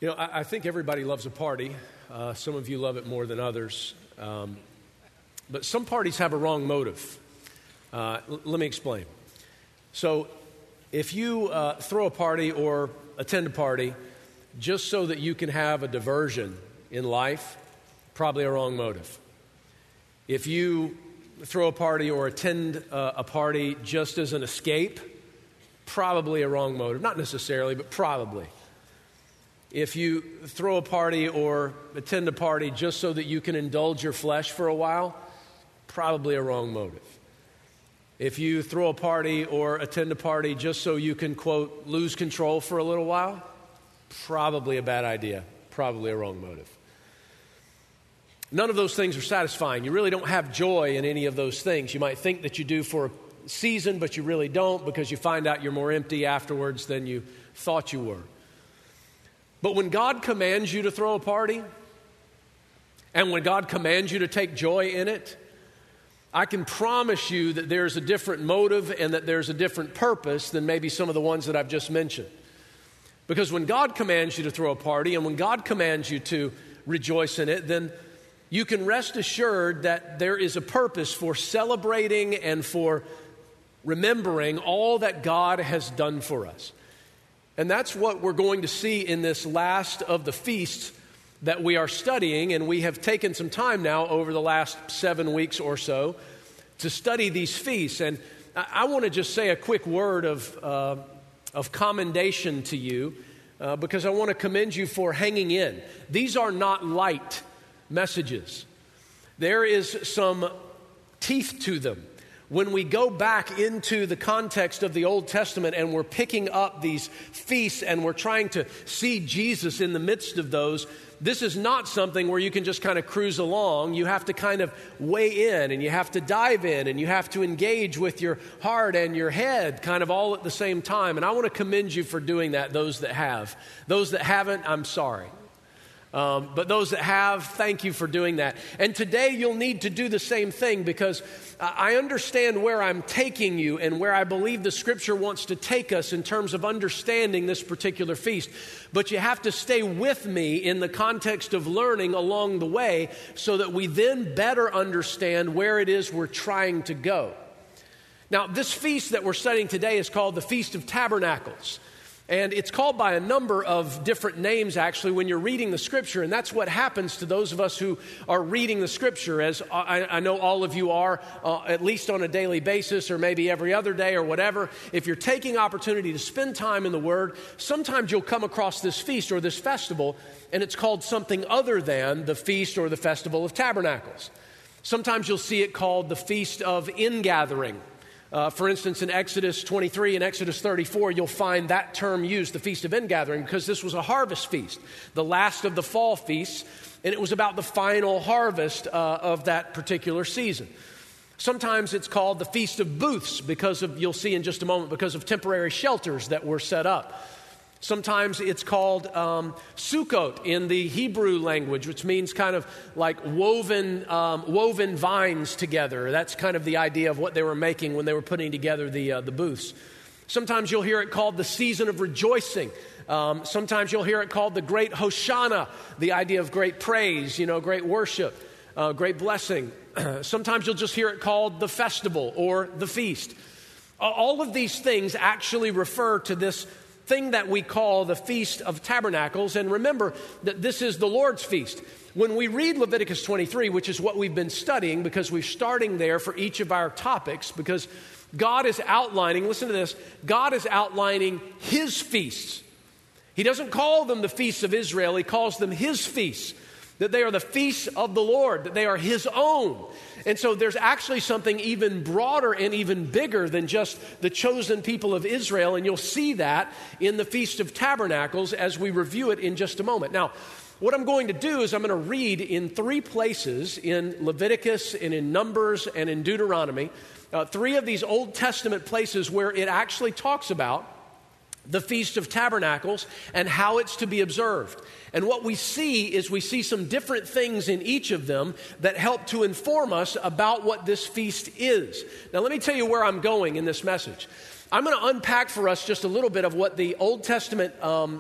You know, I think everybody loves a party. Some of you love it more than others. But some parties have a wrong motive. Let me explain. So if you throw a party or attend a party just so that you can have a diversion in life, probably a wrong motive. If you throw a party or attend a party just as an escape, probably a wrong motive. Not necessarily, but probably. If you throw a party or attend a party just so that you can indulge your flesh for a while, probably a wrong motive. If you throw a party or attend a party just so you can, quote, lose control for a little while, probably a bad idea, probably a wrong motive. None of those things are satisfying. You really don't have joy in any of those things. You might think that you do for a season, but you really don't because you find out you're more empty afterwards than you thought you were. But when God commands you to throw a party, and when God commands you to take joy in it, I can promise you that there's a different motive and that there's a different purpose than maybe some of the ones that I've just mentioned. Because when God commands you to throw a party and when God commands you to rejoice in it, then you can rest assured that there is a purpose for celebrating and for remembering all that God has done for us. And that's what we're going to see in this last of the feasts that we are studying. And we have taken some time now over the last 7 weeks or so to study these feasts. And I want to just say a quick word of commendation to you because I want to commend you for hanging in. These are not light messages. There is some teeth to them. When we go back into the context of the Old Testament and we're picking up these feasts and we're trying to see Jesus in the midst of those, this is not something where you can just kind of cruise along. You have to kind of weigh in and you have to dive in and you have to engage with your heart and your head kind of all at the same time. And I want to commend you for doing that, those that have. Those that haven't, I'm sorry. But those that have, thank you for doing that. And today you'll need to do the same thing because I understand where I'm taking you and where I believe the Scripture wants to take us in terms of understanding this particular feast. But you have to stay with me in the context of learning along the way so that we then better understand where it is we're trying to go. Now, this feast that we're studying today is called the Feast of Tabernacles. And it's called by a number of different names, actually, when you're reading the Scripture. And that's what happens to those of us who are reading the Scripture, as I know all of you are, at least on a daily basis or maybe every other day or whatever. If you're taking opportunity to spend time in the Word, sometimes you'll come across this feast or this festival, and it's called something other than the Feast or the Festival of Tabernacles. Sometimes you'll see it called the Feast of Ingathering. For instance, in Exodus 23 and Exodus 34, you'll find that term used, the Feast of Ingathering, because this was a harvest feast, the last of the fall feasts, and it was about the final harvest of that particular season. Sometimes it's called the Feast of Booths because of, you'll see in just a moment, because of temporary shelters that were set up. Sometimes it's called Sukkot in the Hebrew language, which means kind of like woven vines together. That's kind of the idea of what they were making when they were putting together the booths. Sometimes you'll hear it called the season of rejoicing. Sometimes you'll hear it called the great Hoshana, the idea of great praise, great worship, great blessing. Sometimes you'll just hear it called the festival or the feast. All of these things actually refer to this thing that we call the Feast of Tabernacles. And remember that this is the Lord's feast. When we read Leviticus 23, which is what we've been studying because we're starting there for each of our topics, because God is outlining, listen to this, God is outlining His feasts. He doesn't call them the feasts of Israel, He calls them His feasts, that they are the feasts of the Lord, that they are His own. And so there's actually something even broader and even bigger than just the chosen people of Israel. And you'll see that in the Feast of Tabernacles as we review it in just a moment. Now, what I'm going to do is I'm going to read in 3 places in Leviticus and in Numbers and in Deuteronomy, 3 of these Old Testament places where it actually talks about the Feast of Tabernacles and how it's to be observed. And what we see is we see some different things in each of them that help to inform us about what this feast is. Now, let me tell you where I'm going in this message. I'm going to unpack for us just a little bit of what the Old Testament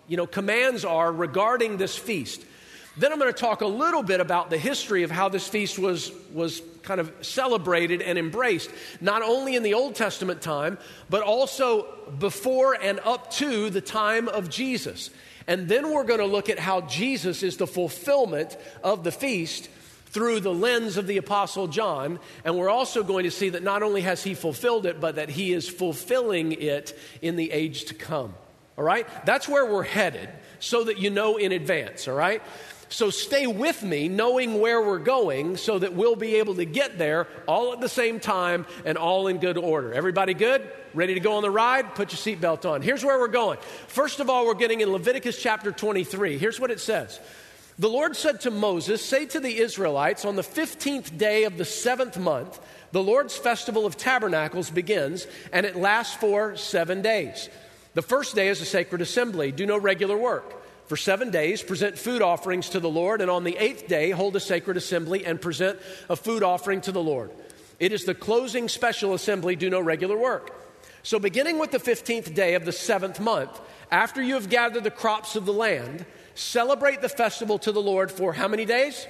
commands are regarding this feast. Then I'm going to talk a little bit about the history of how this feast was kind of celebrated and embraced, not only in the Old Testament time, but also before and up to the time of Jesus. And then we're going to look at how Jesus is the fulfillment of the feast through the lens of the Apostle John. And we're also going to see that not only has he fulfilled it, but that he is fulfilling it in the age to come. All right? That's where we're headed, so that you know in advance, all right? So stay with me, knowing where we're going, so that we'll be able to get there all at the same time and all in good order. Everybody good? Ready to go on the ride? Put your seatbelt on. Here's where we're going. First of all, we're getting in Leviticus chapter 23. Here's what it says. The Lord said to Moses, "Say to the Israelites, on the 15th day of the 7th month, the Lord's festival of tabernacles begins, and it lasts for 7 days. The first day is a sacred assembly. Do no regular work. For 7 days, present food offerings to the Lord, and on the 8th day, hold a sacred assembly and present a food offering to the Lord. It is the closing special assembly. Do no regular work." So beginning with the 15th day of the 7th month, after you have gathered the crops of the land, celebrate the festival to the Lord for how many days?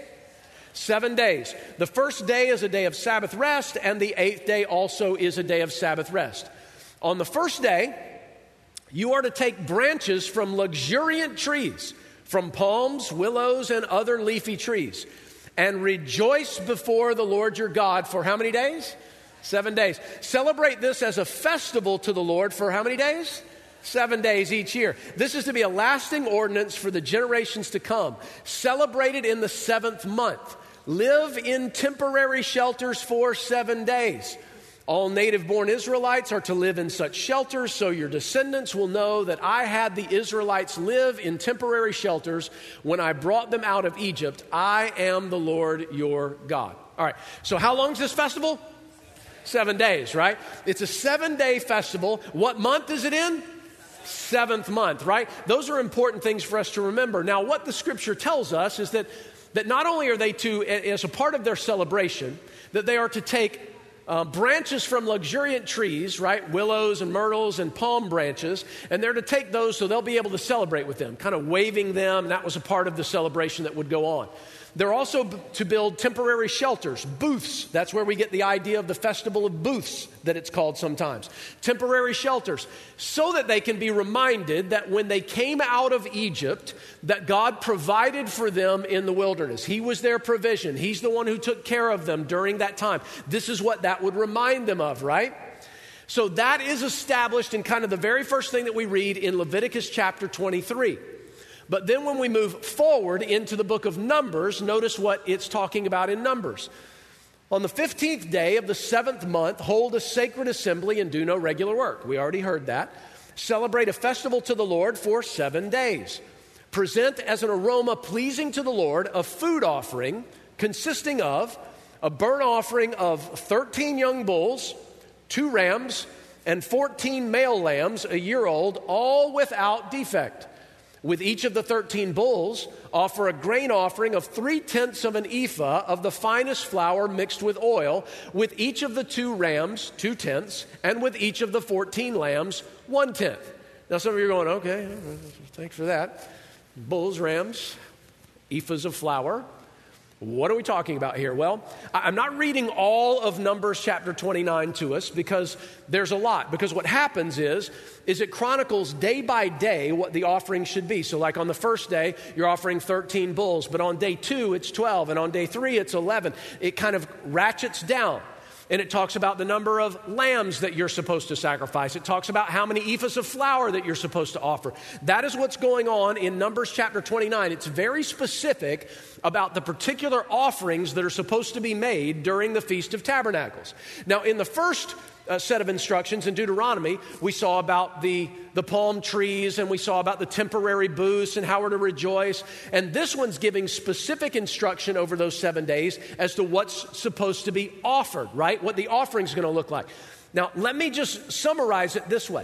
7 days. The first day is a day of Sabbath rest, and the 8th day also is a day of Sabbath rest. On the first day, you are to take branches from luxuriant trees, from palms, willows, and other leafy trees, and rejoice before the Lord your God for how many days? 7 days. Celebrate this as a festival to the Lord for how many days? 7 days each year. This is to be a lasting ordinance for the generations to come. Celebrate it in the 7th month. Live in temporary shelters for 7 days. All native-born Israelites are to live in such shelters, so your descendants will know that I had the Israelites live in temporary shelters when I brought them out of Egypt. I am the Lord your God. All right, so how long is this festival? 7 days, right? It's a 7-day festival. What month is it in? 7th month, right? Those are important things for us to remember. Now, what the Scripture tells us is that not only are they to, as a part of their celebration, that they are to take branches from luxuriant trees, right? Willows and myrtles and palm branches. And they're to take those so they'll be able to celebrate with them, kind of waving them. And that was a part of the celebration that would go on. They're also to build temporary shelters, booths. That's where we get the idea of the festival of booths that it's called sometimes. Temporary shelters, so that they can be reminded that when they came out of Egypt, that God provided for them in the wilderness. He was their provision. He's the one who took care of them during that time. This is what that would remind them of, right? So that is established in kind of the very first thing that we read in Leviticus chapter 23. But then when we move forward into the book of Numbers, notice what it's talking about in Numbers. On the 15th day of the 7th month, hold a sacred assembly and do no regular work. We already heard that. Celebrate a festival to the Lord for 7 days. Present as an aroma pleasing to the Lord a food offering consisting of a burnt offering of 13 young bulls, 2 rams, and 14 male lambs a year old, all without defect. With each of the 13 bulls, offer a grain offering of 3/10 of an ephah of the finest flour mixed with oil. With each of the 2 rams, 2/10, and with each of the 14 lambs, 1/10. Now some of you are going, okay, thanks for that. Bulls, rams, ephahs of flour. What are we talking about here? Well, I'm not reading all of Numbers chapter 29 to us because there's a lot. Because what happens is it chronicles day by day what the offering should be. So like on the first day, you're offering 13 bulls. But on day 2, it's 12. And on day 3, it's 11. It kind of ratchets down. And it talks about the number of lambs that you're supposed to sacrifice. It talks about how many ephahs of flour that you're supposed to offer. That is what's going on in Numbers chapter 29. It's very specific about the particular offerings that are supposed to be made during the Feast of Tabernacles. Now, in the first set of instructions in Deuteronomy, we saw about the palm trees, and we saw about the temporary booths and how we're to rejoice. And this one's giving specific instruction over those 7 days as to what's supposed to be offered, right? What the offering's going to look like. Now, let me just summarize it this way.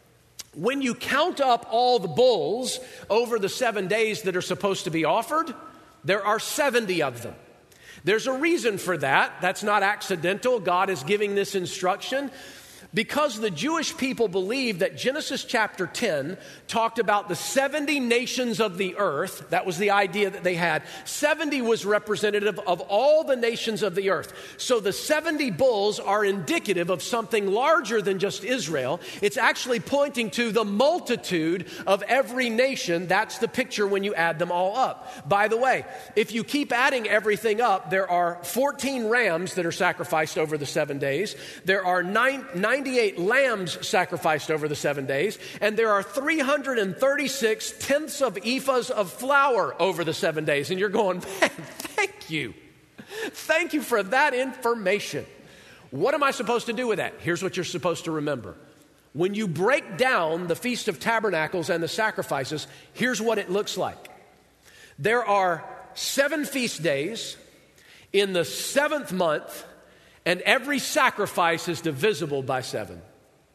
When you count up all the bulls over the 7 days that are supposed to be offered, there are 70 of them. There's a reason for that. That's not accidental. God is giving this instruction. Because the Jewish people believed that Genesis chapter 10 talked about the 70 nations of the earth. That was the idea that they had. 70 was representative of all the nations of the earth. So the 70 bulls are indicative of something larger than just Israel. It's actually pointing to the multitude of every nation. That's the picture when you add them all up. By the way, if you keep adding everything up, there are 14 rams that are sacrificed over the 7 days. There are 98 lambs sacrificed over the 7 days, and there are 336 tenths of ephahs of flour over the 7 days. And you're going, man, thank you. Thank you for that information. What am I supposed to do with that? Here's what you're supposed to remember. When you break down the Feast of Tabernacles and the sacrifices, here's what it looks like. There are 7 feast days in the 7th month, and every sacrifice is divisible by 7.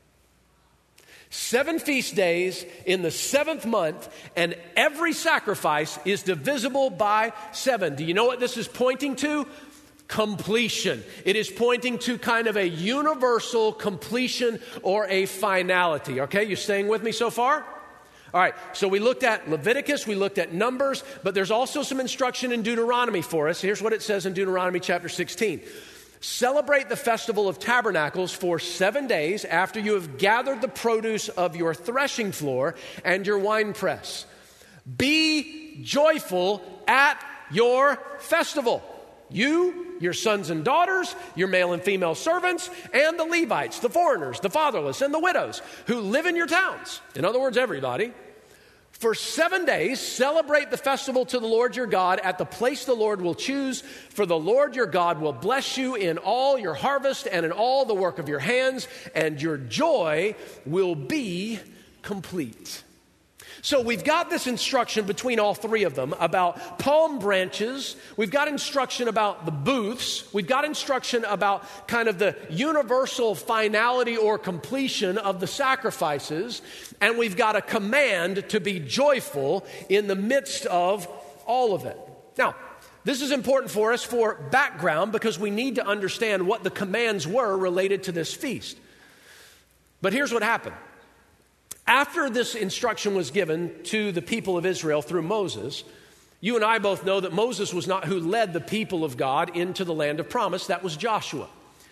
7 feast days in the 7th month, and every sacrifice is divisible by 7. Do you know what this is pointing to? Completion. It is pointing to kind of a universal completion or a finality. Okay, you staying with me so far? All right, so we looked at Leviticus, we looked at Numbers, but there's also some instruction in Deuteronomy for us. Here's what it says in Deuteronomy chapter 16. Celebrate the festival of tabernacles for 7 days after you have gathered the produce of your threshing floor and your winepress. Be joyful at your festival. You, your sons and daughters, your male and female servants, and the Levites, the foreigners, the fatherless, and the widows who live in your towns. In other words, everybody. For 7 days, celebrate the festival to the Lord your God at the place the Lord will choose, for the Lord your God will bless you in all your harvest and in all the work of your hands, and your joy will be complete. So we've got this instruction between all 3 of them about palm branches. We've got instruction about the booths. We've got instruction about kind of the universal finality or completion of the sacrifices. And we've got a command to be joyful in the midst of all of it. Now, this is important for us for background because we need to understand what the commands were related to this feast. But here's what happened. After this instruction was given to the people of Israel through Moses, you and I both know that Moses was not who led the people of God into the land of promise. That was Joshua.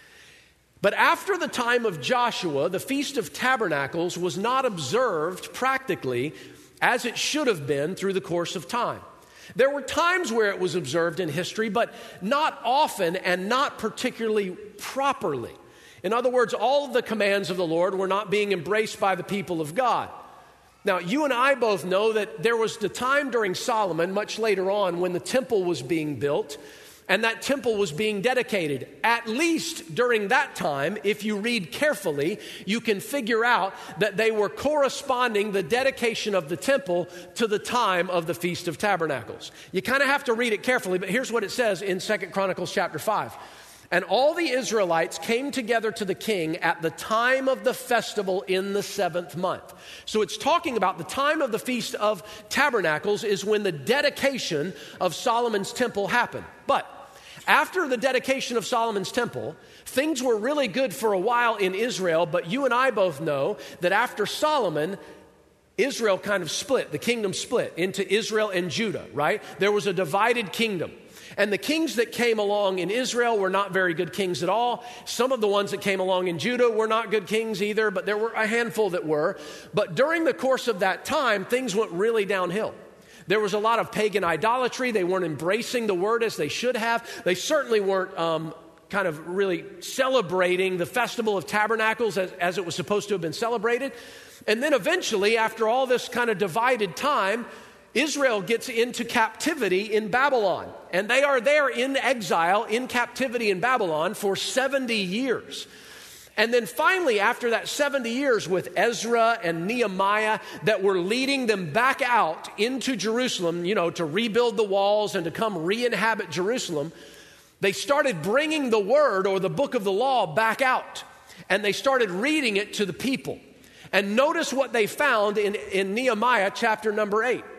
But after the time of Joshua, the Feast of Tabernacles was not observed practically as it should have been through the course of time. There were times where it was observed in history, but not often and not particularly properly. In other words, all of the commands of the Lord were not being embraced by the people of God. Now, you and I both know that there was the time during Solomon, much later on, when the temple was being built, and that temple was being dedicated. At least during that time, if you read carefully, you can figure out that they were corresponding the dedication of the temple to the time of the Feast of Tabernacles. You kind of have to read it carefully, but here's what it says in 2 Chronicles chapter 5. And all the Israelites came together to the king at the time of the festival in the 7th month. So it's talking about the time of the Feast of Tabernacles is when the dedication of Solomon's temple happened. But after the dedication of Solomon's temple, things were really good for a while in Israel, but you and I both know that after Solomon, Israel kind of split, the kingdom split into Israel and Judah, right? There was a divided kingdom. And the kings that came along in Israel were not very good kings at all. Some of the ones that came along in Judah were not good kings either, but there were a handful that were. But during the course of that time, things went really downhill. There was a lot of pagan idolatry. They weren't embracing the word as they should have. They certainly weren't kind of really celebrating the Festival of Tabernacles as it was supposed to have been celebrated. And then eventually, after all this kind of divided time, Israel gets into captivity in Babylon, and they are there in exile, in captivity in Babylon for 70 years. And then finally, after that 70 years with Ezra and Nehemiah that were leading them back out into Jerusalem, to rebuild the walls and to come re-inhabit Jerusalem, they started bringing the word or the book of the law back out, and they started reading it to the people. And notice what they found in Nehemiah chapter number 8.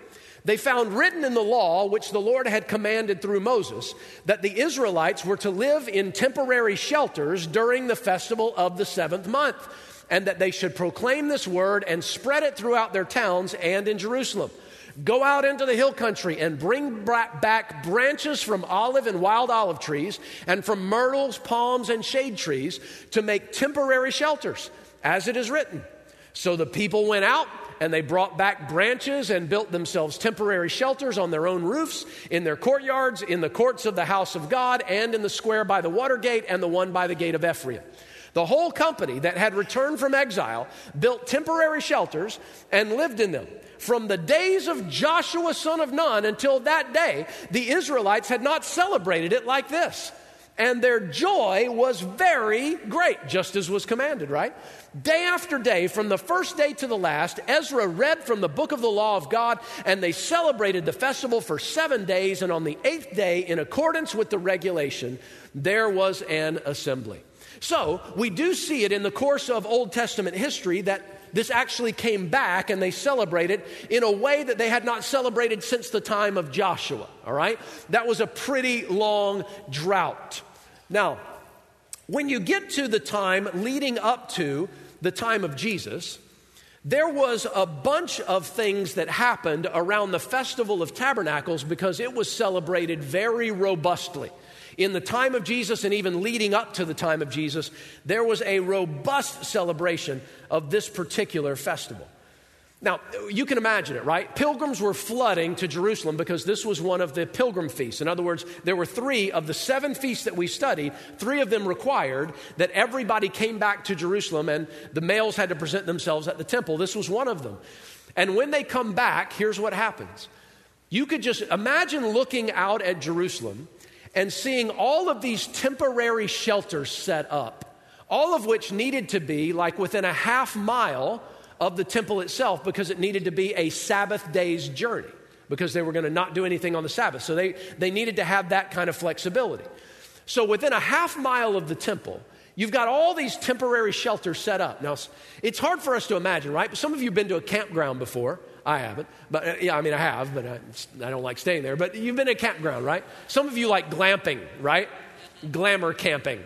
they found written in the law, which the Lord had commanded through Moses, that the Israelites were to live in temporary shelters during the festival of the 7th month, and that they should proclaim this word and spread it throughout their towns and in Jerusalem. Go out into the hill country and bring back branches from olive and wild olive trees and from myrtles, palms, and shade trees to make temporary shelters, as it is written. So the people went out and they brought back branches and built themselves temporary shelters on their own roofs, in their courtyards, in the courts of the house of God, and in the square by the water gate and the one by the gate of Ephraim. The whole company that had returned from exile built temporary shelters and lived in them. From the days of Joshua son of Nun until that day, the Israelites had not celebrated it like this. And their joy was very great, just as was commanded, right? Day after day, from the first day to the last, Ezra read from the book of the law of God, and they celebrated the festival for 7 days. And on the 8th day, in accordance with the regulation, there was an assembly. So we do see it in the course of Old Testament history that this actually came back and they celebrated in a way that they had not celebrated since the time of Joshua, all right? That was a pretty long drought. Now, when you get to the time leading up to the time of Jesus, there was a bunch of things that happened around the Festival of Tabernacles because it was celebrated very robustly. In the time of Jesus and even leading up to the time of Jesus, there was a robust celebration of this particular festival. Now, you can imagine it, right? Pilgrims were flooding to Jerusalem because this was one of the pilgrim feasts. In other words, there were 3 of the 7 feasts that we studied. 3 of them required that everybody came back to Jerusalem and the males had to present themselves at the temple. This was one of them. And when they come back, here's what happens. You could just imagine looking out at Jerusalem and seeing all of these temporary shelters set up, all of which needed to be like within a half mile of the temple itself because it needed to be a Sabbath day's journey because they were going to not do anything on the Sabbath. So they needed to have that kind of flexibility. So within a half mile of the temple, you've got all these temporary shelters set up. Now, it's hard for us to imagine, right? Some of you have been to a campground before. I haven't, but I have, but I don't like staying there. But you've been at a campground, right? Some of you like glamping, right? Glamour camping.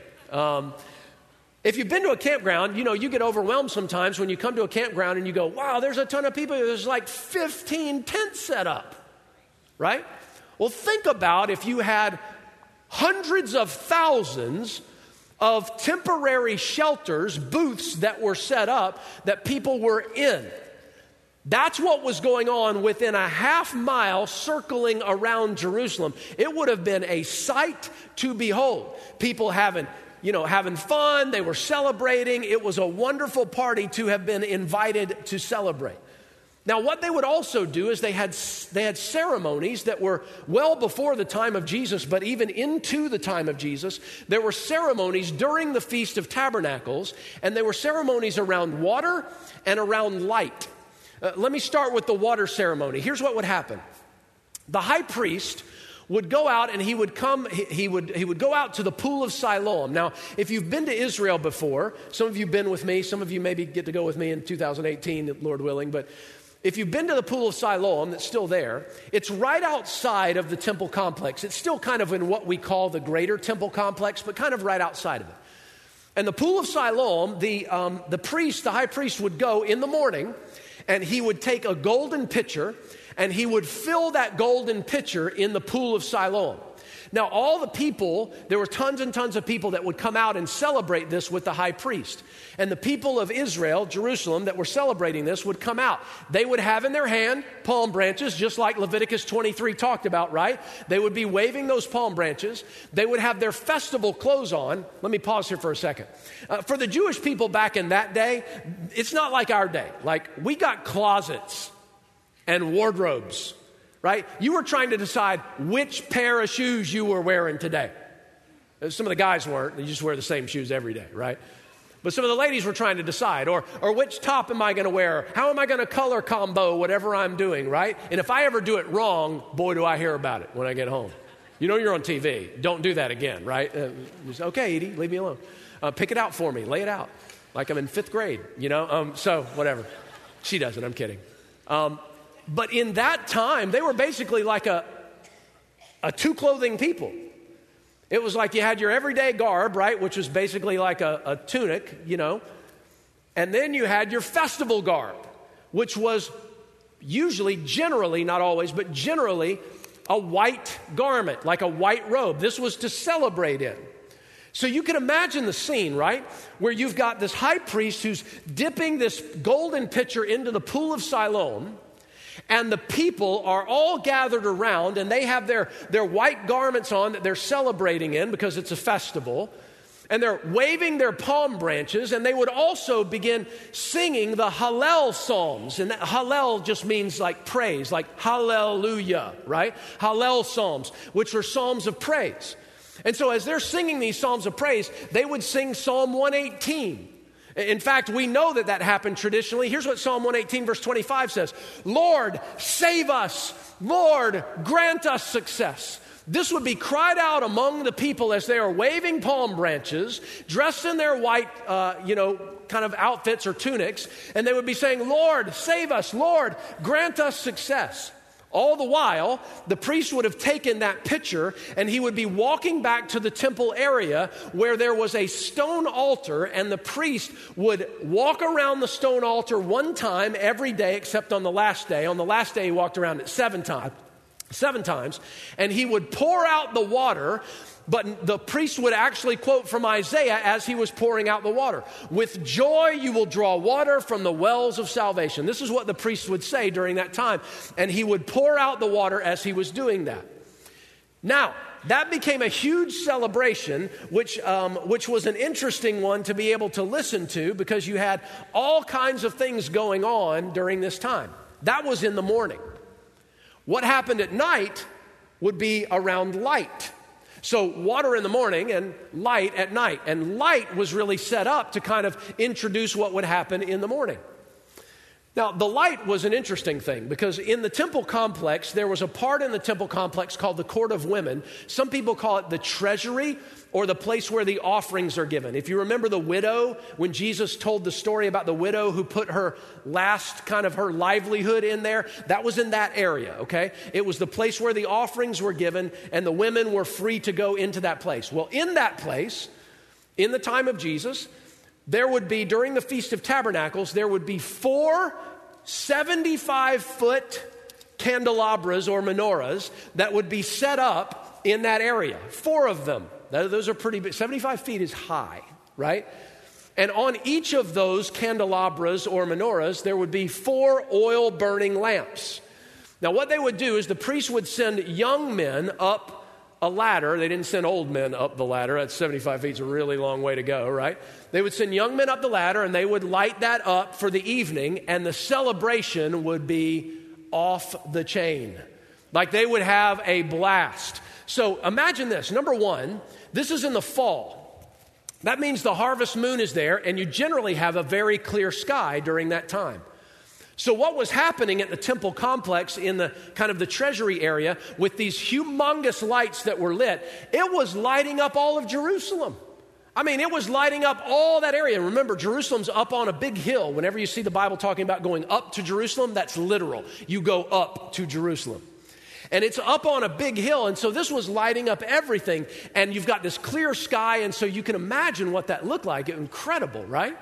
If you've been to a campground, you know, you get overwhelmed sometimes when you come to a campground and you go, wow, there's a ton of people. There's like 15 tents set up, right? Well, think about if you had hundreds of thousands of temporary shelters, booths that were set up that people were in. That's what was going on within a half mile circling around Jerusalem. It would have been a sight to behold. People having fun. They were celebrating. It was a wonderful party to have been invited to celebrate. Now, what they would also do is they had ceremonies that were well before the time of Jesus, but even into the time of Jesus, there were ceremonies during the Feast of Tabernacles, and they were ceremonies around water and around light. Let me start with the water ceremony. Here's what would happen. The high priest would go out and he would go out to the pool of Siloam. Now, if you've been to Israel before, some of you have been with me, some of you maybe get to go with me in 2018, Lord willing, but if you've been to the pool of Siloam, that's still there, it's right outside of the temple complex. It's still kind of in what we call the greater temple complex, but kind of right outside of it. And the pool of Siloam, the high priest would go in the morning, and he would take a golden pitcher, and he would fill that golden pitcher in the pool of Siloam. Now, all the people, there were tons and tons of people that would come out and celebrate this with the high priest. And the people of Israel, Jerusalem, that were celebrating this would come out. They would have in their hand palm branches, just like Leviticus 23 talked about, right? They would be waving those palm branches. They would have their festival clothes on. Let me pause here for a second. For the Jewish people back in that day, it's not like our day. Like, we got closets and wardrobes. Right? You were trying to decide which pair of shoes you were wearing today. Some of the guys weren't. They just wear the same shoes every day, right? But some of the ladies were trying to decide, or which top am I going to wear? How am I going to color combo whatever I'm doing, right? And if I ever do it wrong, boy, do I hear about it when I get home. You know you're on TV. Don't do that again, right? Just, okay, Edie, leave me alone. Pick it out for me. Lay it out. Like I'm in 5th grade, you know? So whatever. She doesn't. I'm kidding. But in that time, they were basically like a two-clothing people. It was like you had your everyday garb, right, which was basically like a tunic, and then you had your festival garb, which was usually, generally, not always, but generally a white garment, like a white robe. This was to celebrate in. So you can imagine the scene, right, where you've got this high priest who's dipping this golden pitcher into the pool of Siloam, and the people are all gathered around, and they have their white garments on that they're celebrating in because it's a festival. And they're waving their palm branches, and they would also begin singing the Hallel psalms. And that Hallel just means like praise, like hallelujah, right? Hallel psalms, which are psalms of praise. And so as they're singing these psalms of praise, they would sing Psalm 118. In fact, we know that happened traditionally. Here's what Psalm 118 verse 25 says. Lord, save us. Lord, grant us success. This would be cried out among the people as they are waving palm branches, dressed in their white, kind of outfits or tunics, and they would be saying, Lord, save us. Lord, grant us success. All the while, the priest would have taken that pitcher and he would be walking back to the temple area where there was a stone altar, and the priest would walk around the stone altar one time every day except on the last day. On the last day, he walked around it seven times, and he would pour out the water, but the priest would actually quote from Isaiah as he was pouring out the water. With joy you will draw water from the wells of salvation. This is what the priest would say during that time, and he would pour out the water as he was doing that. Now, that became a huge celebration, which was an interesting one to be able to listen to, because you had all kinds of things going on during this time. That was in the morning. What happened at night would be around light. So water in the morning and light at night. And light was really set up to kind of introduce what would happen in the morning. Now, the light was an interesting thing, because in the temple complex, there was a part in the temple complex called the Court of Women. Some people call it the treasury, or the place where the offerings are given. If you remember the widow, when Jesus told the story about the widow who put her last kind of her livelihood in there, that was in that area, okay? It was the place where the offerings were given, and the women were free to go into that place. Well, in that place, in the time of Jesus, there would be, during the Feast of Tabernacles, there would be 4 75-foot candelabras or menorahs that would be set up in that area. 4 of them. Those are pretty big. 75 feet is high, right? And on each of those candelabras or menorahs, there would be 4 oil-burning lamps. Now, what they would do is the priest would send young men up a ladder. They didn't send old men up the ladder. That's 75 feet is a really long way to go, right? They would send young men up the ladder, and they would light that up for the evening, and the celebration would be off the chain. Like, they would have a blast. So imagine this. Number one, this is in the fall. That means the harvest moon is there, and you generally have a very clear sky during that time. So what was happening at the temple complex in the kind of the treasury area with these humongous lights that were lit, it was lighting up all of Jerusalem. I mean, it was lighting up all that area. Remember, Jerusalem's up on a big hill. Whenever you see the Bible talking about going up to Jerusalem, that's literal. You go up to Jerusalem. And it's up on a big hill, and so this was lighting up everything. And you've got this clear sky, and so you can imagine what that looked like. Incredible, right?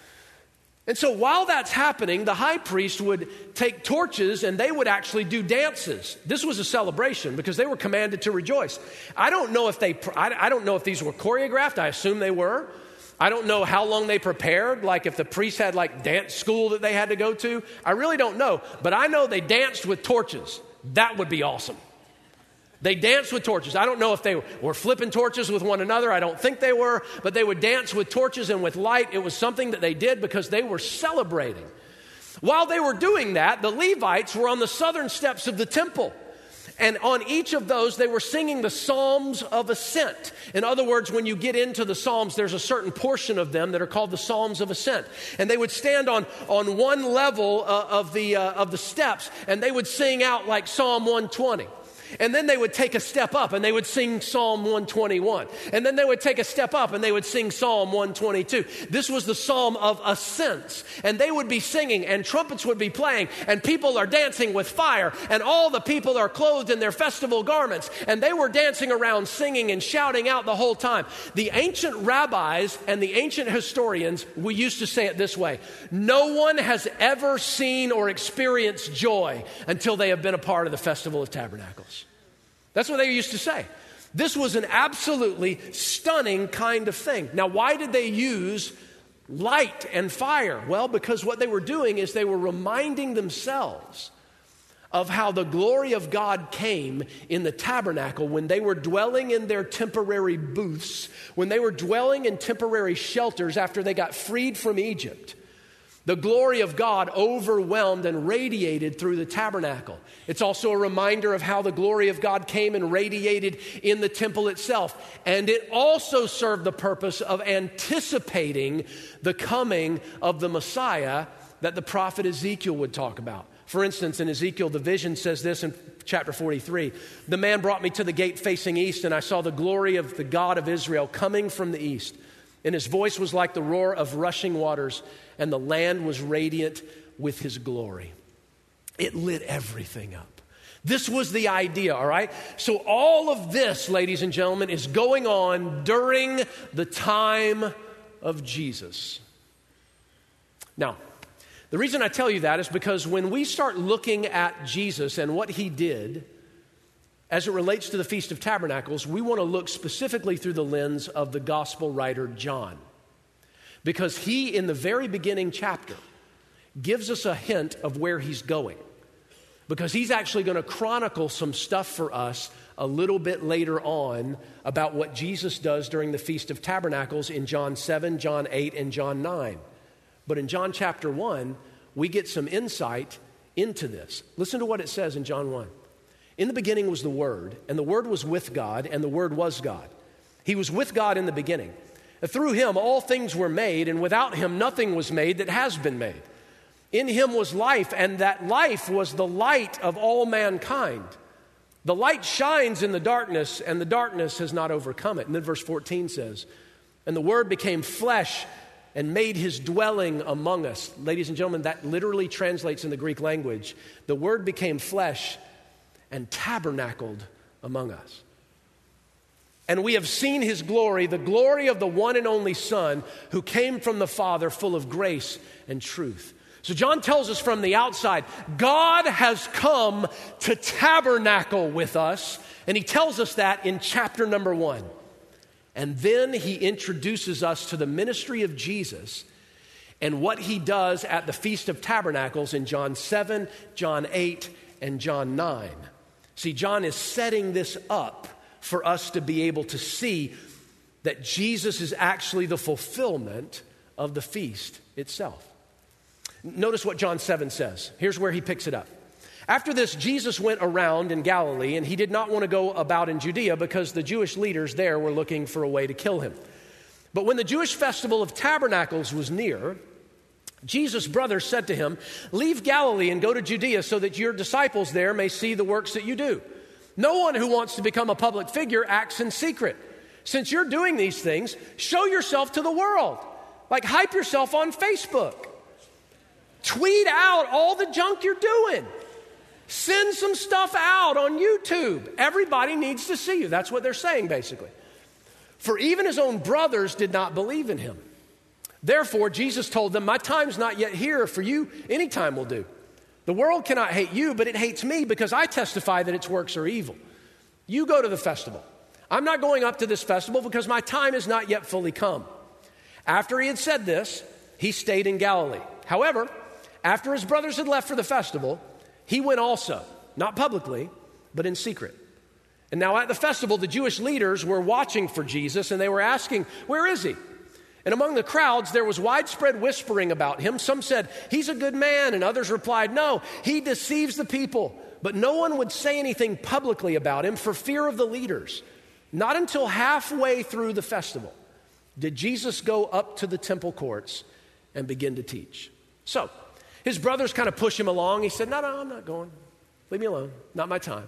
And so while that's happening, the high priest would take torches and they would actually do dances. This was a celebration because they were commanded to rejoice. I don't know if these were choreographed. I assume they were. I don't know how long they prepared, like if the priest had like dance school that they had to go to. I really don't know. But I know they danced with torches. That would be awesome. They danced with torches. I don't know if they were flipping torches with one another. I don't think they were, but they would dance with torches and with light. It was something that they did because they were celebrating. While they were doing that, the Levites were on the southern steps of the temple. And on each of those, they were singing the Psalms of Ascent. In other words, when you get into the Psalms, there's a certain portion of them that are called the Psalms of Ascent. And they would stand on one level of the steps, and they would sing out like Psalm 120. And then they would take a step up and they would sing Psalm 121. And then they would take a step up and they would sing Psalm 122. This was the Psalm of Ascents. And they would be singing and trumpets would be playing and people are dancing with fire and all the people are clothed in their festival garments. And they were dancing around singing and shouting out the whole time. The ancient rabbis and the ancient historians, we used to say it this way: no one has ever seen or experienced joy until they have been a part of the Festival of Tabernacles. That's what they used to say. This was an absolutely stunning kind of thing. Now, why did they use light and fire? Well, because what they were doing is they were reminding themselves of how the glory of God came in the tabernacle when they were dwelling in their temporary booths, when they were dwelling in temporary shelters after they got freed from Egypt. The glory of God overwhelmed and radiated through the tabernacle. It's also a reminder of how the glory of God came and radiated in the temple itself. And it also served the purpose of anticipating the coming of the Messiah that the prophet Ezekiel would talk about. For instance, in Ezekiel, the vision says this in chapter 43. The man brought me to the gate facing east, and I saw the glory of the God of Israel coming from the east. And his voice was like the roar of rushing waters, and the land was radiant with his glory. It lit everything up. This was the idea, all right? So all of this, ladies and gentlemen, is going on during the time of Jesus. Now, the reason I tell you that is because when we start looking at Jesus and what he did as it relates to the Feast of Tabernacles, we want to look specifically through the lens of the gospel writer John. Because he, in the very beginning chapter, gives us a hint of where he's going. Because he's actually going to chronicle some stuff for us a little bit later on about what Jesus does during the Feast of Tabernacles in John 7, John 8, and John 9. But in John chapter 1, we get some insight into this. Listen to what it says in John 1. In the beginning was the Word, and the Word was with God, and the Word was God. He was with God in the beginning. Through him all things were made, and without him nothing was made that has been made. In him was life, and that life was the light of all mankind. The light shines in the darkness, and the darkness has not overcome it. And then verse 14 says, and the Word became flesh and made his dwelling among us. Ladies and gentlemen, that literally translates in the Greek language. The Word became flesh and tabernacled among us. And we have seen his glory, the glory of the one and only Son who came from the Father, full of grace and truth. So John tells us from the outside, God has come to tabernacle with us. And he tells us that in chapter number 1. And then he introduces us to the ministry of Jesus and what he does at the Feast of Tabernacles in John 7, John 8, and John 9. See, John is setting this up for us to be able to see that Jesus is actually the fulfillment of the feast itself. Notice what John 7 says. Here's where he picks it up. After this, Jesus went around in Galilee, and he did not want to go about in Judea because the Jewish leaders there were looking for a way to kill him. But when the Jewish festival of Tabernacles was near, Jesus' brothers said to him, leave Galilee and go to Judea so that your disciples there may see the works that you do. No one who wants to become a public figure acts in secret. Since you're doing these things, show yourself to the world. Like hype yourself on Facebook. Tweet out all the junk you're doing. Send some stuff out on YouTube. Everybody needs to see you. That's what they're saying, basically. For even his own brothers did not believe in him. Therefore, Jesus told them, my time's not yet here. For you, any time will do. The world cannot hate you, but it hates me because I testify that its works are evil. You go to the festival. I'm not going up to this festival because my time is not yet fully come. After he had said this, he stayed in Galilee. However, after his brothers had left for the festival, he went also, not publicly, but in secret. And now at the festival, the Jewish leaders were watching for Jesus, and they were asking, where is he? And among the crowds, there was widespread whispering about him. Some said, he's a good man, and others replied, no, he deceives the people. But no one would say anything publicly about him for fear of the leaders. Not until halfway through the festival did Jesus go up to the temple courts and begin to teach. So his brothers kind of push him along. He said, no, I'm not going. Leave me alone. Not my time.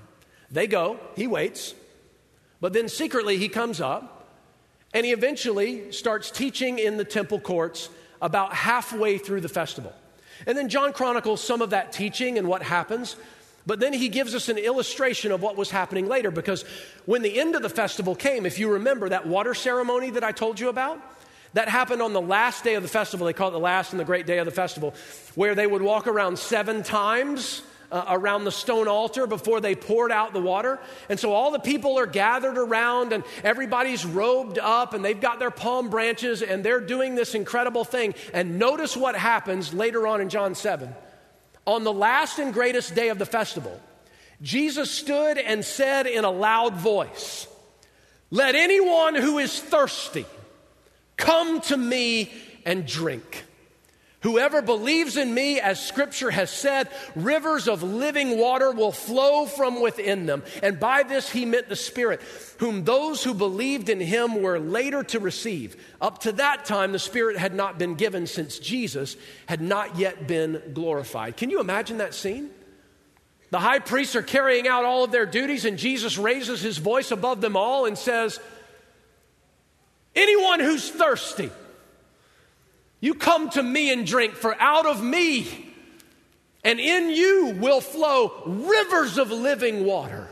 They go, he waits, but then secretly he comes up and he eventually starts teaching in the temple courts about halfway through the festival. And then John chronicles some of that teaching and what happens, but then he gives us an illustration of what was happening later, because when the end of the festival came, if you remember that water ceremony that I told you about, that happened on the last day of the festival. They call it the last and the great day of the festival, where they would walk around 7 times around the stone altar before they poured out the water. And so all the people are gathered around and everybody's robed up and they've got their palm branches and they're doing this incredible thing. And notice what happens later on in John 7. On the last and greatest day of the festival, Jesus stood and said in a loud voice, "Let anyone who is thirsty come to me and drink. Whoever believes in me, as Scripture has said, rivers of living water will flow from within them." And by this he meant the Spirit, whom those who believed in him were later to receive. Up to that time, the Spirit had not been given, since Jesus had not yet been glorified. Can you imagine that scene? The high priests are carrying out all of their duties, and Jesus raises his voice above them all and says, "Anyone who's thirsty, you come to me and drink, for out of me and in you will flow rivers of living water."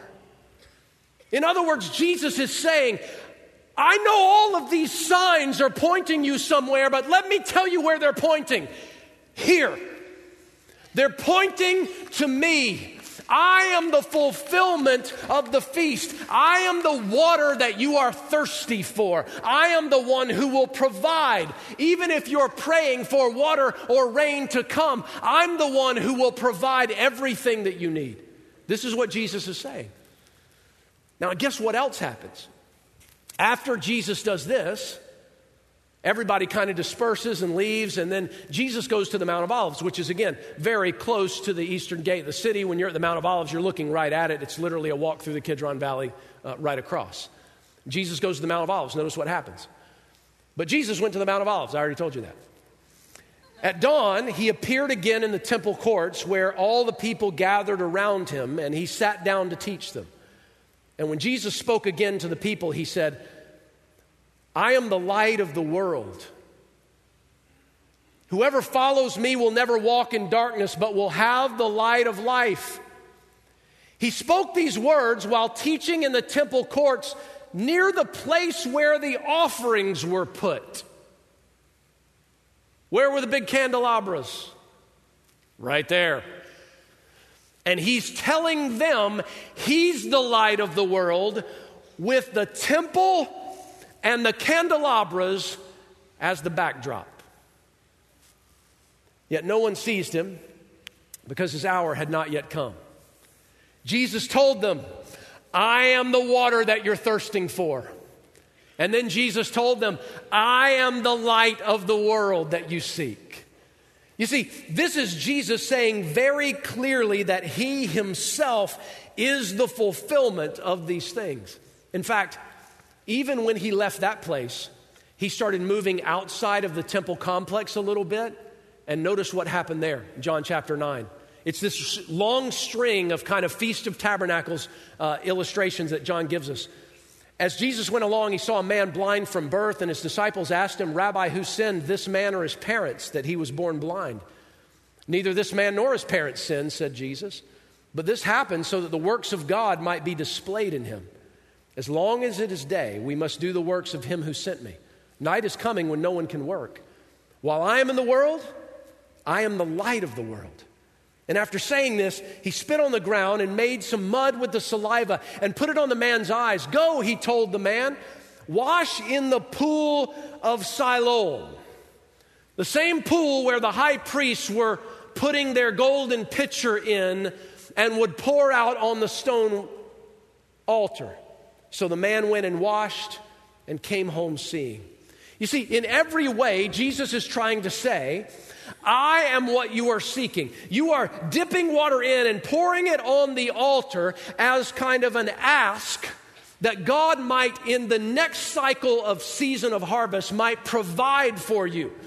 In other words, Jesus is saying, I know all of these signs are pointing you somewhere, but let me tell you where they're pointing. Here. They're pointing to me. I am the fulfillment of the feast. I am the water that you are thirsty for. I am the one who will provide. Even if you're praying for water or rain to come, I'm the one who will provide everything that you need. This is what Jesus is saying. Now, guess what else happens? After Jesus does this, everybody kind of disperses and leaves, and then Jesus goes to the Mount of Olives, which is, again, very close to the eastern gate of the city. When you're at the Mount of Olives, you're looking right at it. It's literally a walk through the Kidron Valley right across. Jesus goes to the Mount of Olives. Notice what happens. But Jesus went to the Mount of Olives. I already told you that. At dawn, he appeared again in the temple courts where all the people gathered around him, and he sat down to teach them. And when Jesus spoke again to the people, he said, "I am the light of the world. Whoever follows me will never walk in darkness, but will have the light of life." He spoke these words while teaching in the temple courts near the place where the offerings were put. Where were the big candelabras? Right there. And he's telling them he's the light of the world, with the temple and the candelabras as the backdrop. Yet no one seized him, because his hour had not yet come. Jesus told them, "I am the water that you're thirsting for." And then Jesus told them, "I am the light of the world that you seek." You see, this is Jesus saying very clearly that he himself is the fulfillment of these things. In fact, even when he left that place, he started moving outside of the temple complex a little bit. And notice what happened there, John chapter 9. It's this long string of kind of Feast of Tabernacles illustrations that John gives us. As Jesus went along, he saw a man blind from birth, and his disciples asked him, "Rabbi, who sinned, this man or his parents, that he was born blind?" "Neither this man nor his parents sinned," said Jesus, "but this happened so that the works of God might be displayed in him. As long as it is day, we must do the works of him who sent me. Night is coming when no one can work. While I am in the world, I am the light of the world." And after saying this, he spit on the ground and made some mud with the saliva and put it on the man's eyes. "Go," he told the man, "wash in the pool of Siloam." The same pool where the high priests were putting their golden pitcher in and would pour out on the stone altar. So the man went and washed and came home seeing. You see, in every way, Jesus is trying to say, I am what you are seeking. You are dipping water in and pouring it on the altar as kind of an ask that God might, in the next cycle of season of harvest, might provide for you.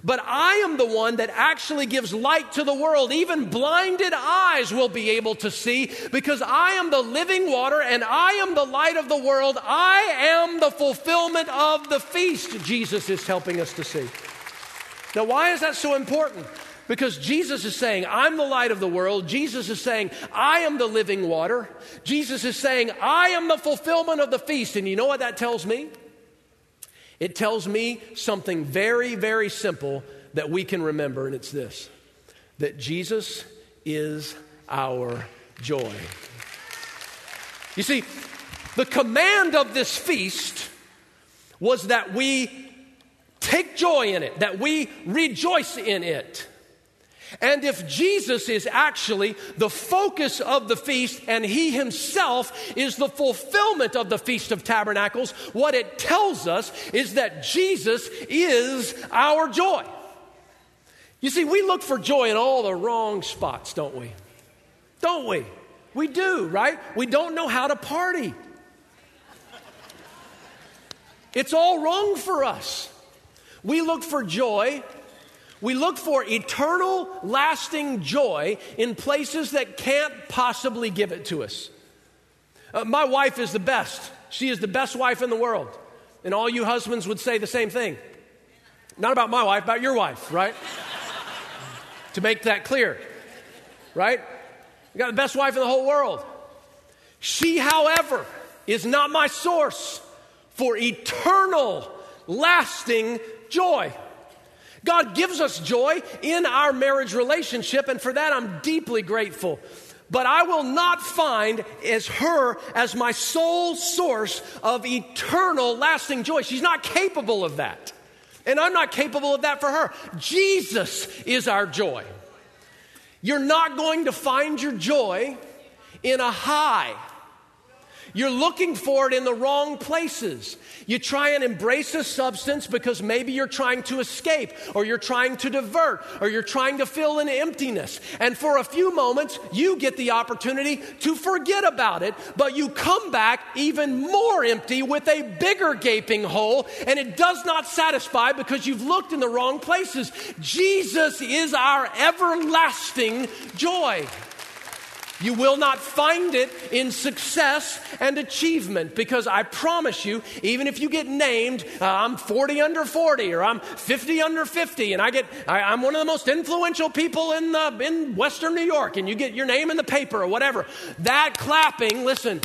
But I am the one that actually gives light to the world. Even blinded eyes will be able to see, because I am the living water and I am the light of the world. I am the fulfillment of the feast, Jesus is helping us to see. Now, why is that so important? Because Jesus is saying, I'm the light of the world. Jesus is saying, I am the living water. Jesus is saying, I am the fulfillment of the feast. And you know what that tells me? It tells me something very, very simple that we can remember, and it's this: that Jesus is our joy. You see, the command of this feast was that we take joy in it, that we rejoice in it. And if Jesus is actually the focus of the feast and he himself is the fulfillment of the Feast of Tabernacles, what it tells us is that Jesus is our joy. You see, we look for joy in all the wrong spots, don't we? Don't we? We do, right? We don't know how to party. It's all wrong for us. We look for joy. We look for eternal, lasting joy in places that can't possibly give it to us. My wife is the best. She is the best wife in the world. And all you husbands would say the same thing. Not about my wife, about your wife, right? To make that clear, right? You got the best wife in the whole world. She, however, is not my source for eternal, lasting joy. God gives us joy in our marriage relationship, and for that I'm deeply grateful. But I will not find her as my sole source of eternal, lasting joy. She's not capable of that. And I'm not capable of that for her. Jesus is our joy. You're not going to find your joy in a high. You're looking for it in the wrong places. You try and embrace a substance because maybe you're trying to escape, or you're trying to divert, or you're trying to fill an emptiness. And for a few moments, you get the opportunity to forget about it, but you come back even more empty with a bigger gaping hole, and it does not satisfy because you've looked in the wrong places. Jesus is our everlasting joy. You will not find it in success and achievement, because I promise you, even if you get named, I'm 40 under 40 or I'm 50 under 50, and I'm one of the most influential people in Western New York, and you get your name in the paper or whatever, that clapping, listen,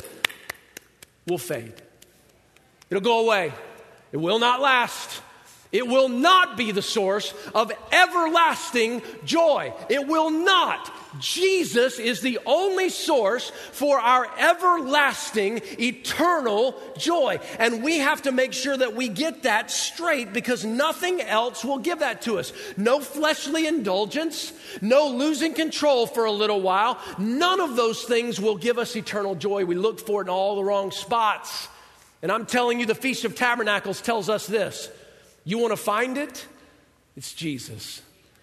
will fade. It'll go away. It will not last. It will not be the source of everlasting joy. It will not. Jesus is the only source for our everlasting, eternal joy. And we have to make sure that we get that straight, because nothing else will give that to us. No fleshly indulgence, no losing control for a little while. None of those things will give us eternal joy. We look for it in all the wrong spots. And I'm telling you, the Feast of Tabernacles tells us this. You want to find it? It's Jesus.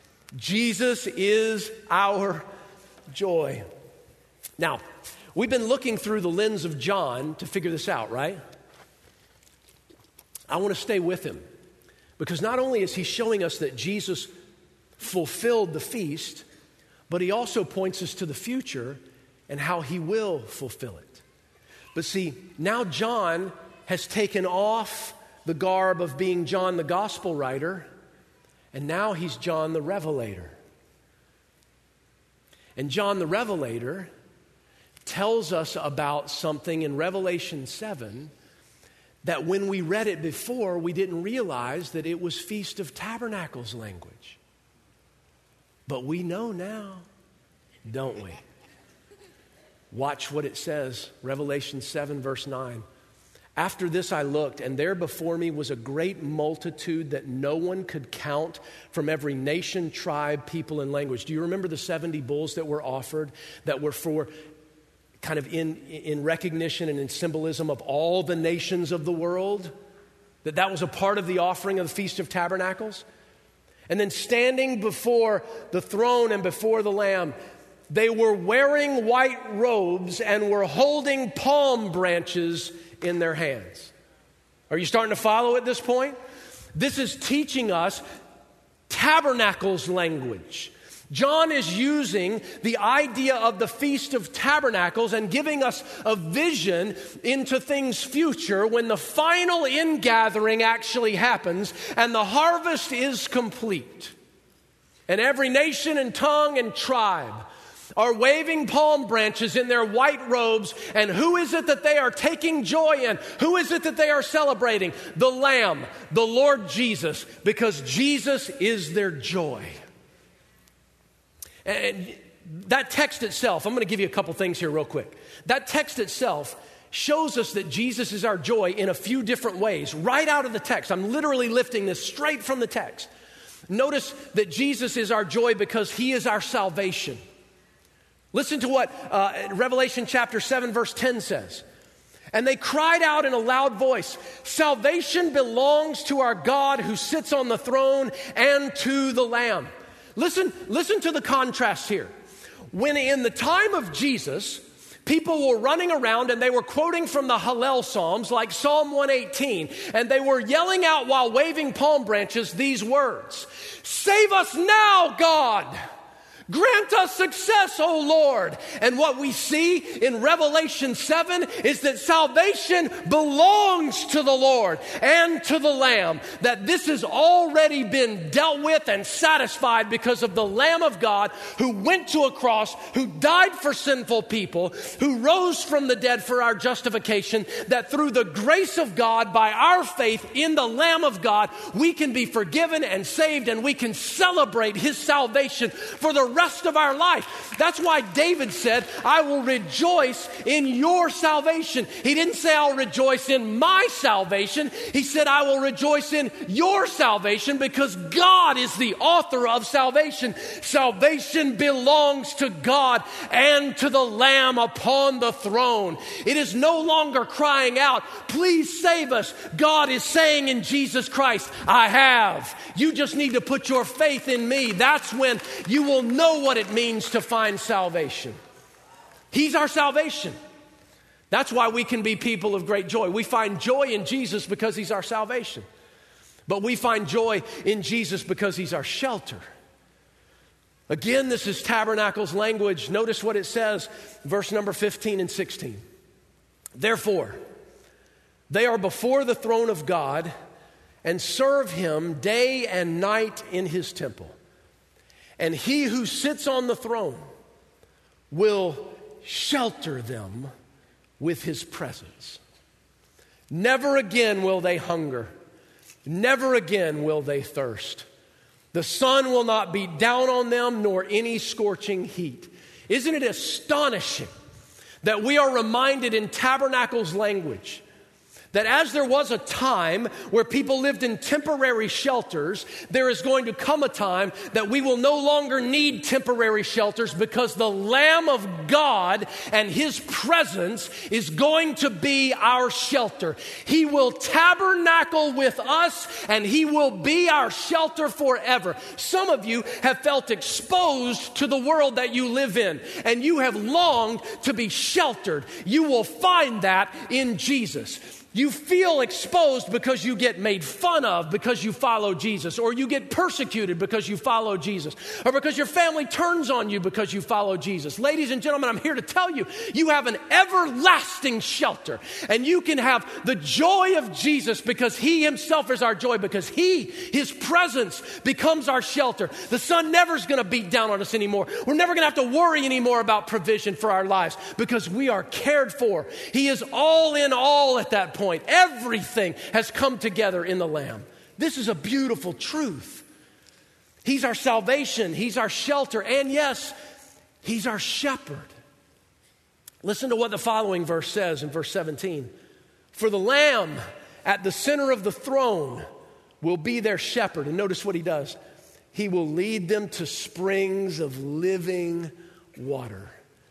Jesus is our joy. Now, we've been looking through the lens of John to figure this out, right? I want to stay with him, because not only is he showing us that Jesus fulfilled the feast, but he also points us to the future and how he will fulfill it. But see, now John has taken off the garb of being John the gospel writer, and now he's John the revelator. And John the revelator tells us about something in Revelation 7 that when we read it before, we didn't realize that it was Feast of Tabernacles language. But we know now, don't we? Watch what it says, Revelation 7, verse 9. After this I looked, and there before me was a great multitude that no one could count, from every nation, tribe, people, and language. Do you remember the 70 bulls that were offered, that were for kind of in recognition and in symbolism of all the nations of the world? That was a part of the offering of the Feast of Tabernacles? And then standing before the throne and before the Lamb, they were wearing white robes and were holding palm branches in their hands. Are you starting to follow at this point? This is teaching us Tabernacles language. John is using the idea of the Feast of Tabernacles and giving us a vision into things future when the final ingathering actually happens and the harvest is complete. And every nation and tongue and tribe are waving palm branches in their white robes. And who is it that they are taking joy in? Who is it that they are celebrating? The Lamb, the Lord Jesus, because Jesus is their joy. And that text itself, I'm going to give you a couple things here real quick. That text itself shows us that Jesus is our joy in a few different ways. Right out of the text. I'm literally lifting this straight from the text. Notice that Jesus is our joy because he is our salvation. Listen to what Revelation chapter 7 verse 10 says. And they cried out in a loud voice, "Salvation belongs to our God who sits on the throne and to the Lamb." Listen to the contrast here. When in the time of Jesus, people were running around and they were quoting from the Hallel Psalms like Psalm 118, and they were yelling out while waving palm branches these words, "Save us now, God! Grant us success, O Lord." And what we see in Revelation 7 is that salvation belongs to the Lord and to the Lamb. That this has already been dealt with and satisfied because of the Lamb of God who went to a cross, who died for sinful people, who rose from the dead for our justification, that through the grace of God, by our faith in the Lamb of God, we can be forgiven and saved, and we can celebrate his salvation for the rest of our life. That's why David said, "I will rejoice in your salvation." He didn't say, "I'll rejoice in my salvation." He said, "I will rejoice in your salvation," because God is the author of salvation. Salvation belongs to God and to the Lamb upon the throne. It is no longer crying out, "Please save us." God is saying in Jesus Christ, "I have. You just need to put your faith in me." That's when you will know what it means to find salvation. He's our salvation. That's why we can be people of great joy. We find joy in Jesus because he's our salvation. But we find joy in Jesus because he's our shelter. Again, this is Tabernacles language. Notice what it says, verse number 15 and 16. "Therefore, they are before the throne of God and serve him day and night in his temple. And he who sits on the throne will shelter them with his presence. Never again will they hunger. Never again will they thirst. The sun will not beat down on them, nor any scorching heat." Isn't it astonishing that we are reminded in Tabernacles language that as there was a time where people lived in temporary shelters, there is going to come a time that we will no longer need temporary shelters because the Lamb of God and his presence is going to be our shelter. He will tabernacle with us and he will be our shelter forever. Some of you have felt exposed to the world that you live in and you have longed to be sheltered. You will find that in Jesus. You feel exposed because you get made fun of because you follow Jesus, or you get persecuted because you follow Jesus, or because your family turns on you because you follow Jesus. Ladies and gentlemen, I'm here to tell you, you have an everlasting shelter, and you can have the joy of Jesus because he himself is our joy, because his presence becomes our shelter. The sun never is going to beat down on us anymore. We're never going to have to worry anymore about provision for our lives because we are cared for. He is all in all at that point. Everything has come together in the Lamb. This is a beautiful truth. He's our salvation. He's our shelter. And yes, he's our shepherd. Listen to what the following verse says in verse 17. "For the Lamb at the center of the throne will be their shepherd." And notice what he does. "He will lead them to springs of living water."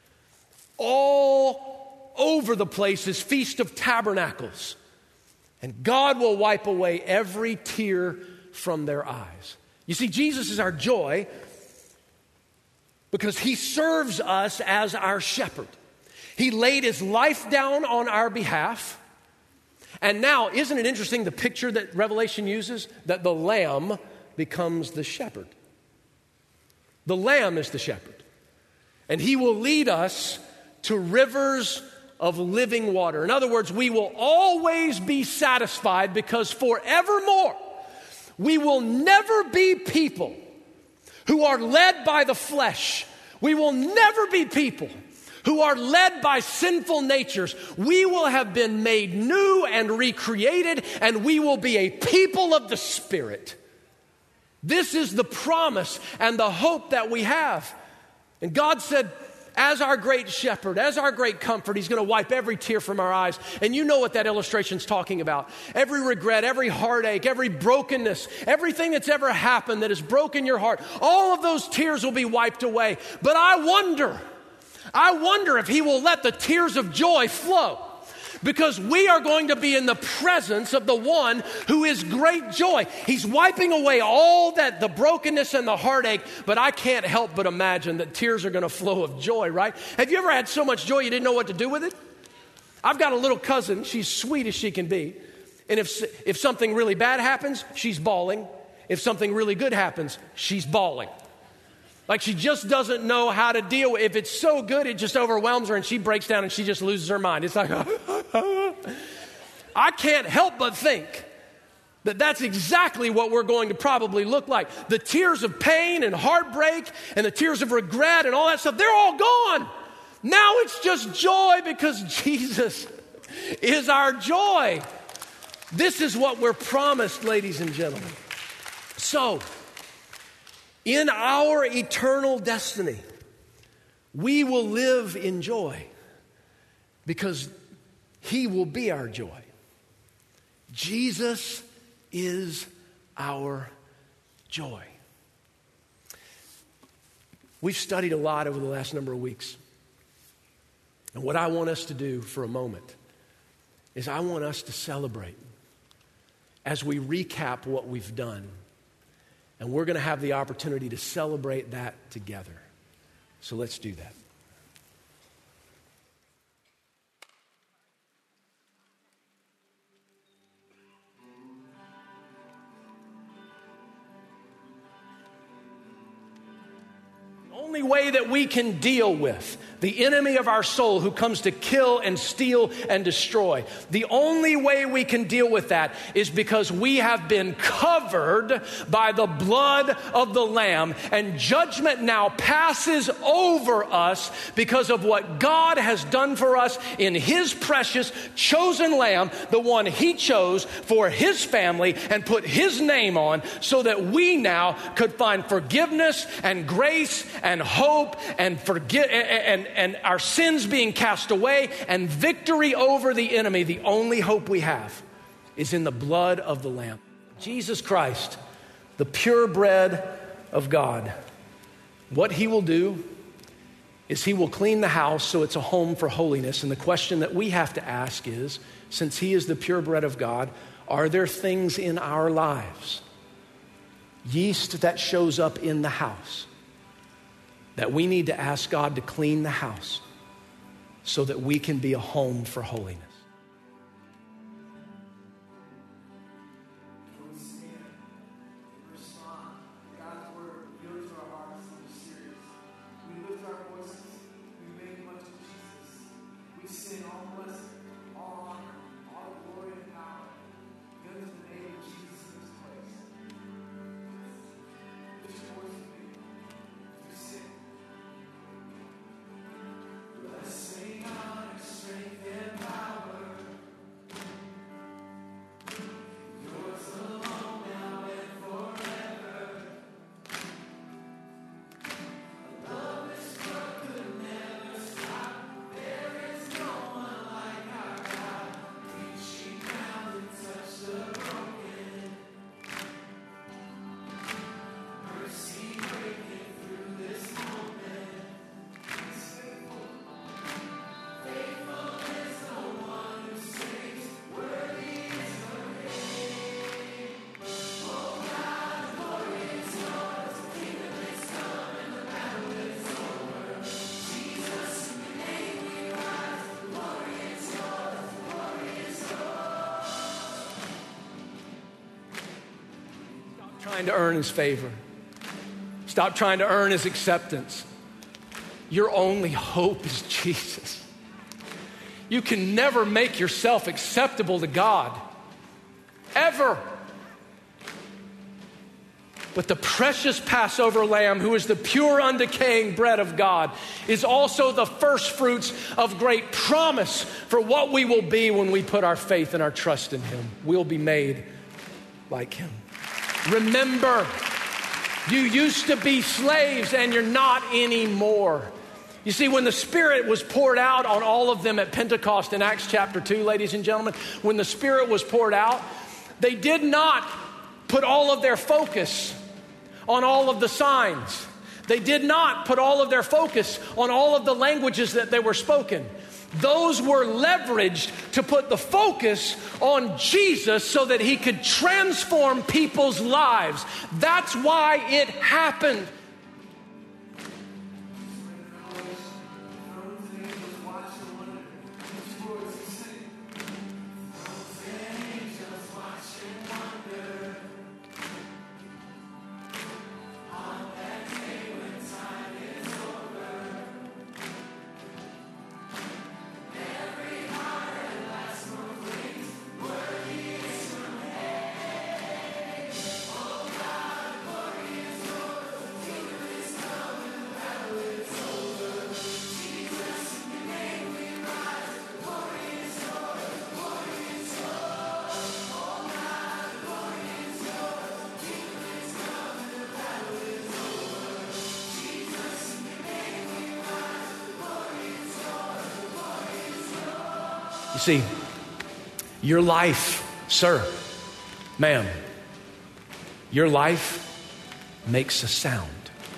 All over the place is Feast of Tabernacles. And God will wipe away every tear from their eyes. You see, Jesus is our joy because he serves us as our shepherd. He laid his life down on our behalf. And now, isn't it interesting the picture that Revelation uses? That the Lamb becomes the shepherd. The Lamb is the shepherd. And he will lead us to rivers of living water. In other words, we will always be satisfied because forevermore we will never be people who are led by the flesh. We will never be people who are led by sinful natures. We will have been made new and recreated, and we will be a people of the Spirit. This is the promise and the hope that we have. And God said, as our great shepherd, as our great comfort, he's going to wipe every tear from our eyes. And you know what that illustration's talking about. Every regret, every heartache, every brokenness, everything that's ever happened that has broken your heart, all of those tears will be wiped away. But I wonder if he will let the tears of joy flow. Because we are going to be in the presence of the one who is great joy. He's wiping away all that, the brokenness and the heartache, but I can't help but imagine that tears are going to flow of joy, right? Have you ever had so much joy you didn't know what to do with it? I've got a little cousin, she's sweet as she can be, and if something really bad happens, she's bawling. If something really good happens, she's bawling. Like she just doesn't know how to deal with it. If it's so good, it just overwhelms her and she breaks down and she just loses her mind. It's like, I can't help but think that that's exactly what we're going to probably look like. The tears of pain and heartbreak and the tears of regret and all that stuff, they're all gone. Now it's just joy because Jesus is our joy. This is what we're promised, ladies and gentlemen. So, in our eternal destiny, we will live in joy because he will be our joy. Jesus is our joy. We've studied a lot over the last number of weeks. And what I want us to do for a moment is I want us to celebrate as we recap what we've done. And we're going to have the opportunity to celebrate that together. So let's do that. The only way that we can deal with the enemy of our soul who comes to kill and steal and destroy, the only way we can deal with that is because we have been covered by the blood of the Lamb, and judgment now passes over us because of what God has done for us in his precious chosen Lamb, the one he chose for his family and put his name on, so that we now could find forgiveness and grace and hope and and our sins being cast away and victory over the enemy. The only hope we have is in the blood of the Lamb. Jesus Christ, the purebred of God. What he will do is he will clean the house so it's a home for holiness. And the question that we have to ask is, since he is the purebred of God, are there things in our lives, yeast that shows up in the house, that we need to ask God to clean the house so that we can be a home for holiness? trying to earn his favor. Stop trying to earn his acceptance. Your only hope is Jesus. You can never make yourself acceptable to God, ever. But the precious Passover lamb, who is the pure, undecaying bread of God, is also the first fruits of great promise for what we will be when we put our faith and our trust in him. We'll be made like him. Remember, you used to be slaves and you're not anymore. You see, when the Spirit was poured out on all of them at Pentecost in Acts chapter 2, ladies and gentlemen, when the Spirit was poured out, they did not put all of their focus on all of the signs. They did not put all of their focus on all of the languages that they were spoken. Those were leveraged to put the focus on Jesus so that he could transform people's lives. That's why it happened. You see, your life, sir, ma'am, your life makes a sound.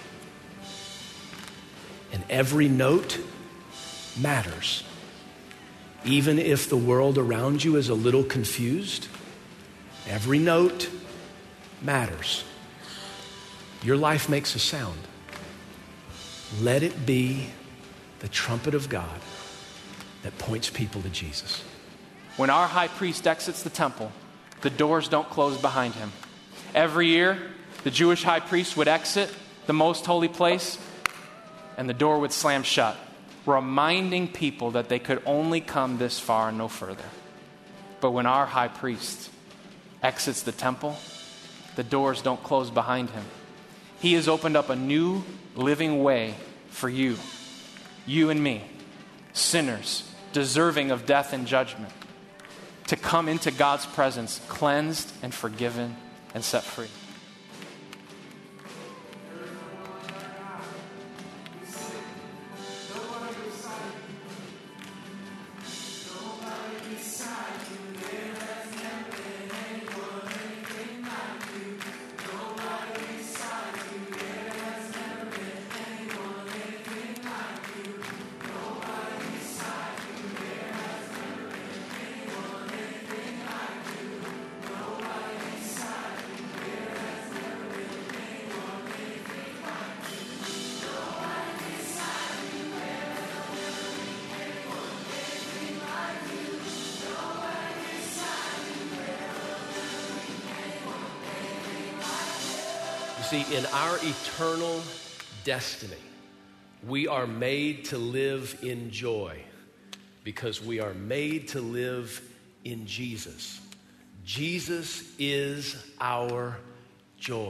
And every note matters. Even if the world around you is a little confused, every note matters. Your life makes a sound. Let it be the trumpet of God that points people to Jesus. When our high priest exits the temple, the doors don't close behind him. Every year, the Jewish high priest would exit the most holy place and the door would slam shut, reminding people that they could only come this far and no further. But when our high priest exits the temple, the doors don't close behind him. He has opened up a new living way for you and me, sinners, deserving of death and judgment, to come into God's presence, cleansed and forgiven and set free. See, in our eternal destiny, we are made to live in joy because we are made to live in Jesus. Jesus is our joy.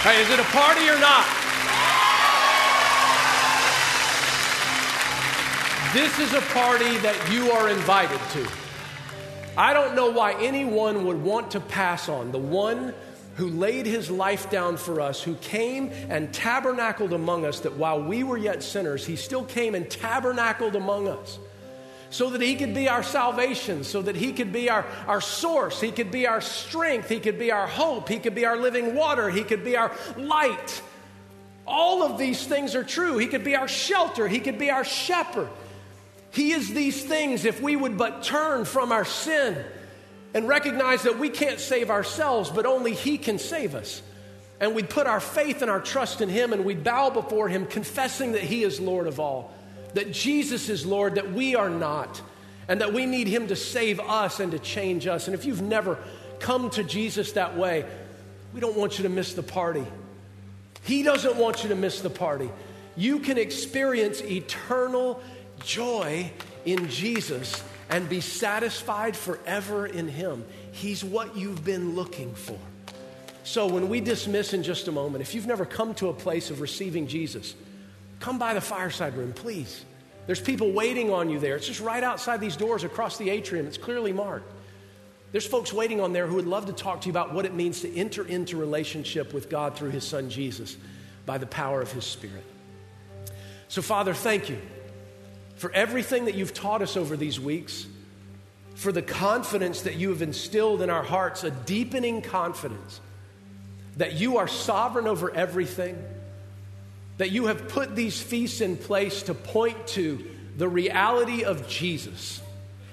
Hey, is it a party or not? This is a party that you are invited to. I don't know why anyone would want to pass on the one who laid his life down for us, who came and tabernacled among us, that while we were yet sinners, he still came and tabernacled among us so that he could be our salvation, so that he could be our source, he could be our strength, he could be our hope, he could be our living water, he could be our light. All of these things are true. He could be our shelter, he could be our shepherd. He is these things if we would but turn from our sin and recognize that we can't save ourselves, but only he can save us. And we'd put our faith and our trust in him, and we'd bow before him, confessing that he is Lord of all, that Jesus is Lord, that we are not, and that we need him to save us and to change us. And if you've never come to Jesus that way, we don't want you to miss the party. He doesn't want you to miss the party. You can experience eternal joy in Jesus and be satisfied forever in him. He's what you've been looking for. So when we dismiss in just a moment, if you've never come to a place of receiving Jesus, come by the fireside room, please. There's people waiting on you there. It's just right outside these doors across the atrium. It's clearly marked. There's folks waiting on there who would love to talk to you about what it means to enter into relationship with God through his son Jesus by the power of his Spirit. So Father, thank you for everything that you've taught us over these weeks, for the confidence that you have instilled in our hearts, a deepening confidence that you are sovereign over everything, that you have put these feasts in place to point to the reality of Jesus,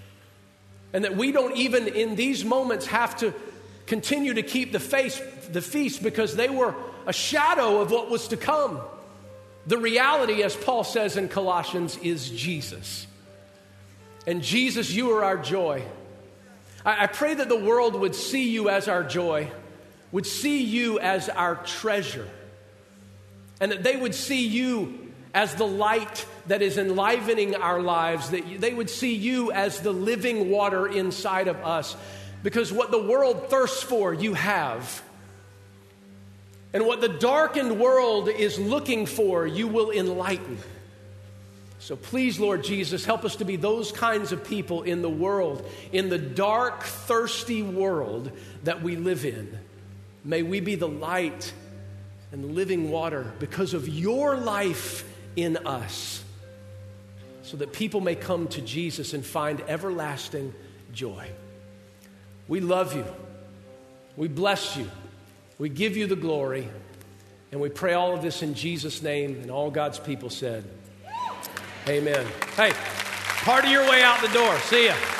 and that we don't even in these moments have to continue to keep the feast because they were a shadow of what was to come. The reality, as Paul says in Colossians, is Jesus. And Jesus, you are our joy. I pray that the world would see you as our joy, would see you as our treasure, and that they would see you as the light that is enlivening our lives, that they would see you as the living water inside of us. Because what the world thirsts for, you have. And what the darkened world is looking for, you will enlighten. So please, Lord Jesus, help us to be those kinds of people in the world, in the dark, thirsty world that we live in. May we be the light and the living water because of your life in us, so that people may come to Jesus and find everlasting joy. We love you. We bless you. We give you the glory, and we pray all of this in Jesus' name, and all God's people said, amen. Hey, party your way out the door. See ya.